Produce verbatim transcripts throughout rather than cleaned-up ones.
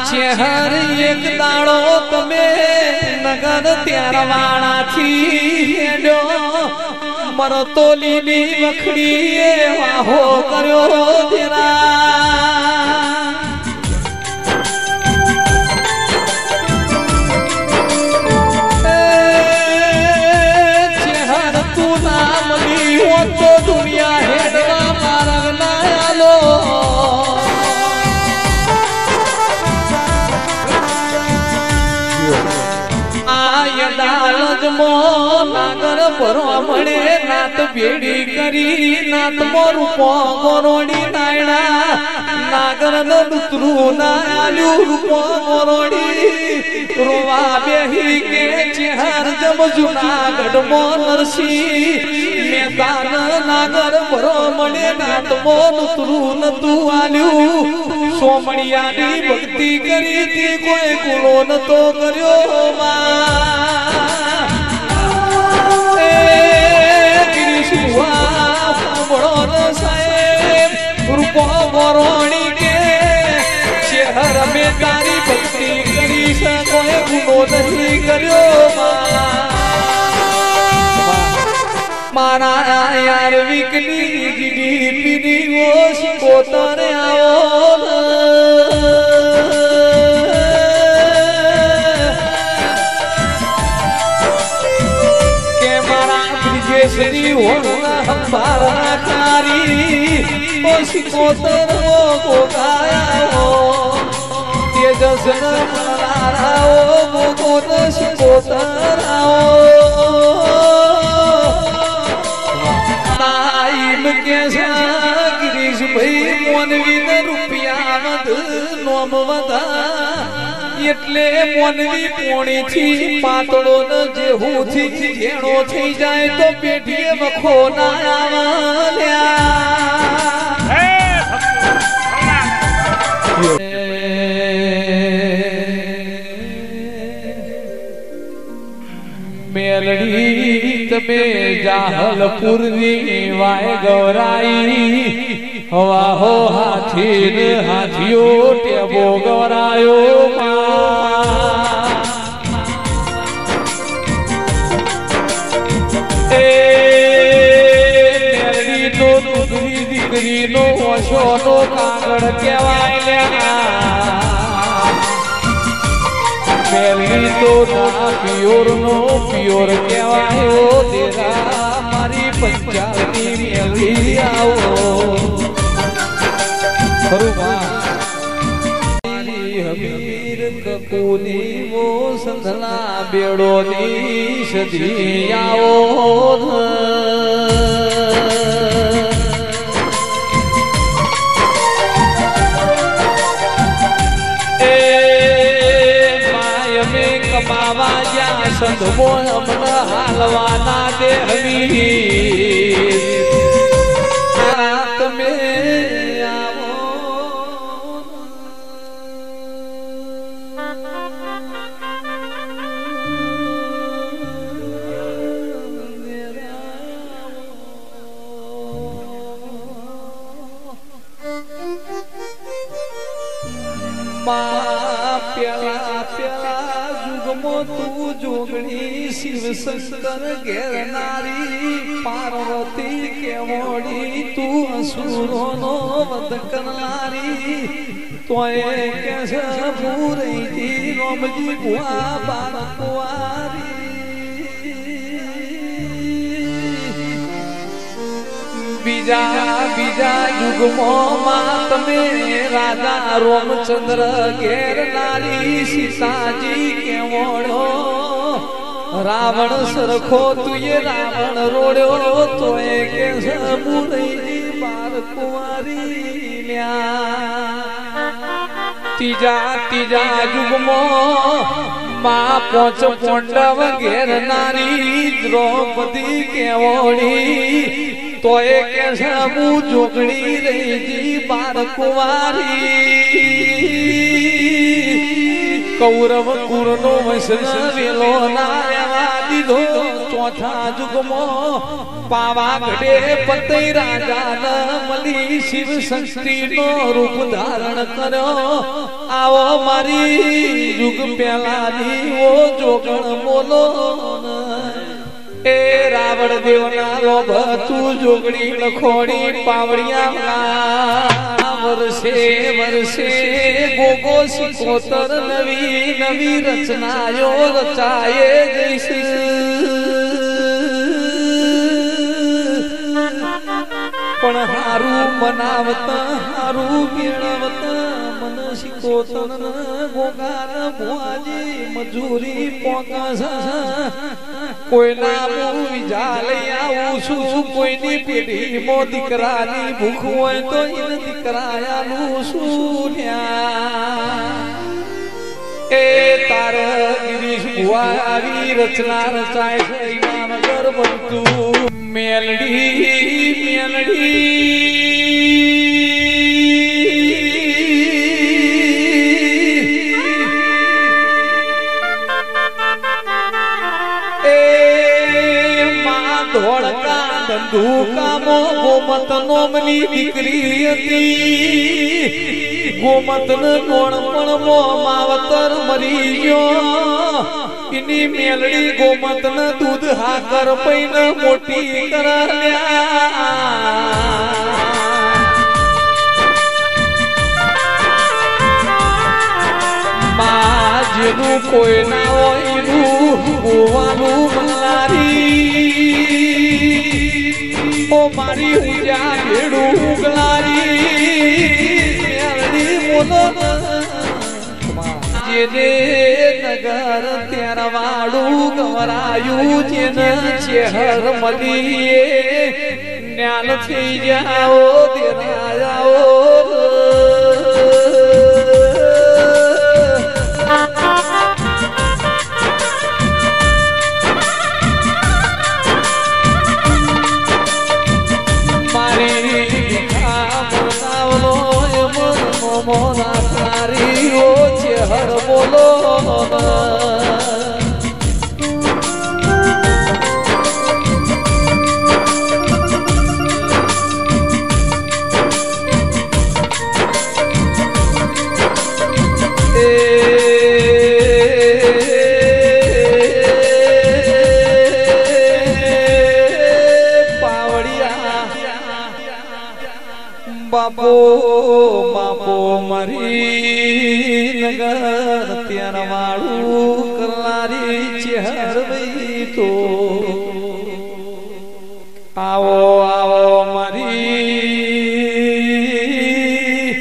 ચહેર એક દાડો તમે નગર ત્યારવાણા થી હેડ્યો મરતોલીની વખડીએ વાહો કર્યો તેરા ચહેર તું નામ લીહો તો દુનિયા હેડવા માર્ગ ના આલો નાગર ભરવા મળે નાત ભેડી કરી નાત રૂપો ગોરોડી નાયણા નાગર નુતરું ના આલ્યું રૂપો ગોરોડી રોવા બેહી કે ચહેર જમ જુનાગઢ મો નરસિંહ મેદાન નાગર ભરવા મળે નાત મો નુતરું નતું આલ્યું સોમણિયાની ભક્તિ કરી તી કોઈ કુલો નતો કર્યો માં રૂપો વરોણી કે ચહેર મેં તારી ભક્તિ કરી શકો ગુનો નથી કર્યો મારા યાર વિકલી ગીડી પીડી ઓ શિકોતર આવો કે મારા બ્રિજેશ્વરી હોના હંભારા તારી ઓ શિકોતર ઓ ગોગાયા તેજસ મલારા ઓ ગોગોત શિકોતર આવો નાઈમ કે ગિરીશ ભાઈ મોનવી ને રૂપિયા મદ નોમ વધા એટલે મોનવી પોણી થી પાતળો ન જેહું થી ઘેણો થઈ જાય તો પેઢીએ વખો ના આવ્યા મેલડી તમે જાહલપુર ની વાય ગૌરાઈ હવા હો હાથી ને હાથીઓ ટેબો ગૌરાયો એ મેલડી નો દૂધની દીકરી નો ઓછો નો કાગળ કહેવાય લ્યા મેલડી તો ના પિયોર નો પિયોર કહેવાયો તેરા મારી પંચાલની મેલડી આવો હમીર કકુની વો સંધલા બેડો ની સધી આવો બાવા જ્યાં સંધમો હમણાં હાલવાના દે હમી તમે આવો મા પ્યાલા પ્યાલા તું જોગણી શિવ શંકર ઘેરનારી પાર્વતી કેવડી તું અસુરો નો વધ કરનારી તોય કે છે પૂરી રોમજી ભુવા બાળકવારી બીજા બીજા યુગમાં તમે રાજા રોમચંદ્ર ઘેરનારી સીતાજી કેવડો રાવણ સરખો તુએ રાવણ રોડ્યો તોય કે સબુરઈ બાર કુંવારી લ્યા ત્રીજા ત્રીજા યુગમાં માં પોચ પોંડવ ઘેરનારી દ્રૌપદી કેવડી તોય કે સબુ જોગણી રહી બાર કુંવારી કૌરવ કુરનો વૈષ્ણવ વેલો ના દીધો ચોથા જુગમાં પાવાગઢે પતઈ રાજા મળી શિવ શક્તિ નો રૂપ ધારણ કર્યો આવો મારી જુગ પેલાની ઓ જોગણ બોલો એ રાવણ દેવના લોભ તું જોગણી લખોડી પાવડિયા વર્ષે વર્ષે ગોગો સિકોતર નવી નવી રચનાયો રચાયે જઈશ પણ હારું મનાવતા હારું મેળવતા મન સિકોતર ગોગાર ભુવાજી મજૂરી પોકા કોઈના વિજા લઈ આવું છું કોઈની પેઢીમાં દીકરાની ભૂખ હોય તો એને દીકરાયાનું શું એ તાર ગિરીશ ભુવા આવી રચના રચાય છે નગર બનતું મેલડી મેલડી ધંધુકામો ગોમત નોમની દીકરી હતી ગોમત ને નોણપણમો માવતર મરી ગયો એની મેલડી ગોમત ને દૂધ હાકર પૈને મોટી કરાવ્યા માં જેનું કોઈ ના હોય એનું ગોવાનું મલારી ઓ મારી ઉજા ભેડું ઉગલારી મેલડી બોલો જેને નગર ત્યાર વાળું ગવરાયું જેને ચેહર મળીએ જ્ઞાન થઈ જાઓ તેરા જાઓ મોના તારી ઓ ચેહર બોલો બાપો બાપો મારી નગર ત્યાર વાળું કલારી ચેહર વઈ તો આવો આવો મારી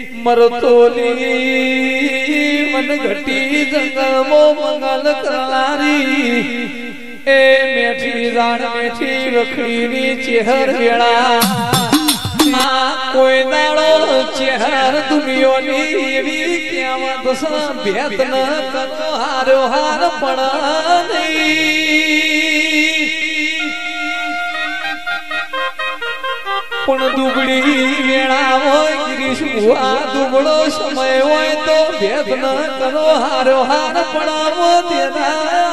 મરતોલી મન ઘટી જંગલમાં મંગલ કલારી એ મેઠી જાણ મેઠી રખડીની ચેહર વેળા કોઈ દાડો ચેહર દુનિયાની એવી કહેવત ભેદ ન કરો હારો હાર પણ પણ દુબળી વેળા હોય ગિરીશ ભુવા દુબળો સમય હોય તો ભેદ ન કરો હારો હાર પડાવો તેના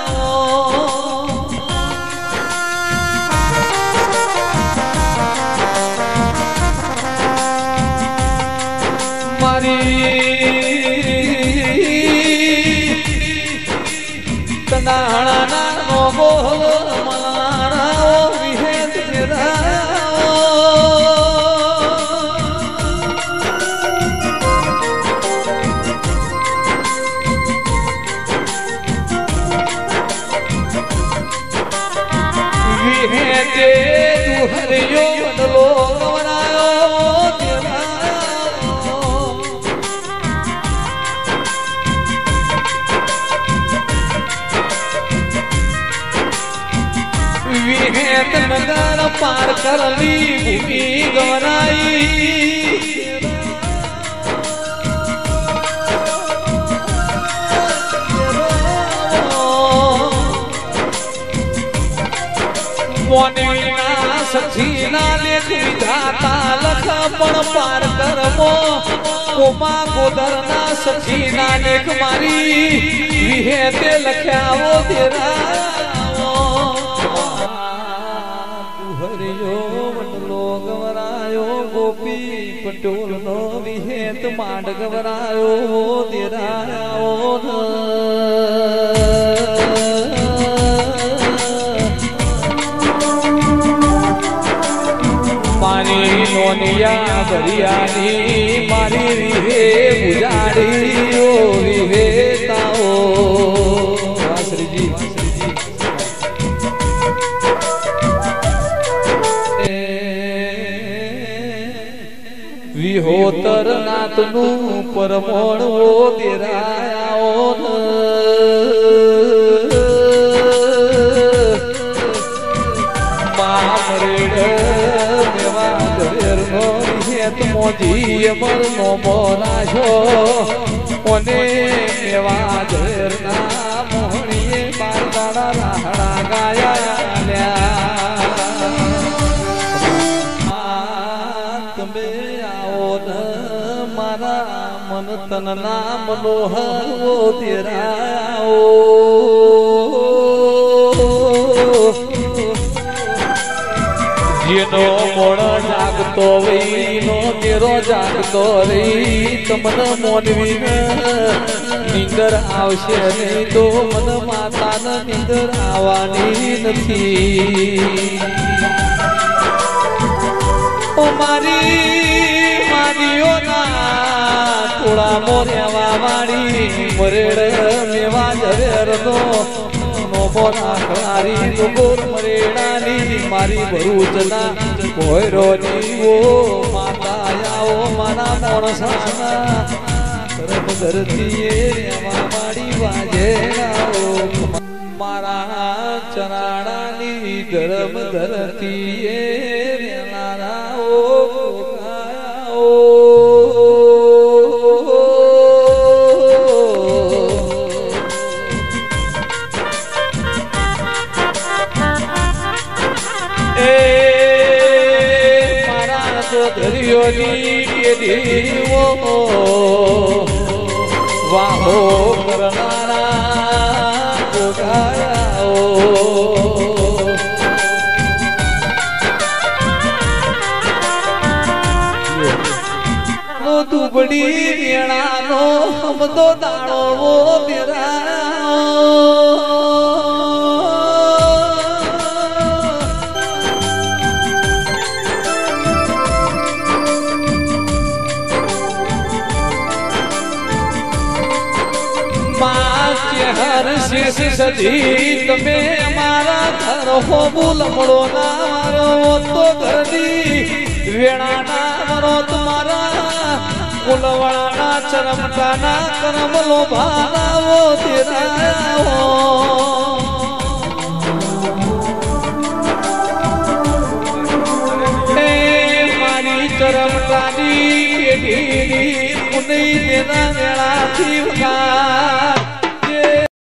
તનાળાના નો બોલ મારાઓ વિહેત વિહેતે દુહરિયો બદલો ગવરાયો તેરા વિહેત નગર પાર કરલી ભૂમિ ગવરાઈ મોનવીના સખીના લેખ વિધાતા લખ પણ પાર કરમો કોમા ગોદરના સખીના લેખ મારી વિહેતે લખ્યાવો તેરા ગોપી પટોલ નો વિહેત માંડ ગવરાયો દેરાયો મારી નોનિયા ભરિયાની મારી વિહે ઉજાડી ઓ વિહે તાઓ વાસરીજી વિહોતર નાથ નું પરમોણ ઓ દેરાયો મોજી અમર નો મોરાશો ઓને મેવા ધેર ના મોહણીએ બાર દાડા રાહડા ગાયા તમે આવો ને મારા મન તન ના મનોહર ઓ તેરાઓ જેનો મોડો જાગતો વહીનો તેરો જાગતો રહી તમને મોનવી નીંદર આવશે નહીં તો મન માતાને નીંદર આવવાની નથી ઓ મારી માનીઓ ના થોડા મોર્યા વાળી મરેડ મેવા ઝવેર નો મારી ભરૂચના ભોયરોની ઓ માતા આવો મારા મોણસાના ધર્મ ધરતીએ મારી વાજે મારા ચરાણાની ધર્મ ધરતીએ વાહો કરનારા ગોગાયાઓ દુબડી વેણાનો હમદો દાડો તેરા હર શેષ સદી તમે મારા ઘર હો બુલમડો ના મારો તો ઘરની વેણા ના મારો તમારા કુલવાળા ચરમતા ના કરમ લો ભાવો તેરાઓ એ મારી ચરમતાની પેઢીની પુનઈ તેના વેળાથી વગા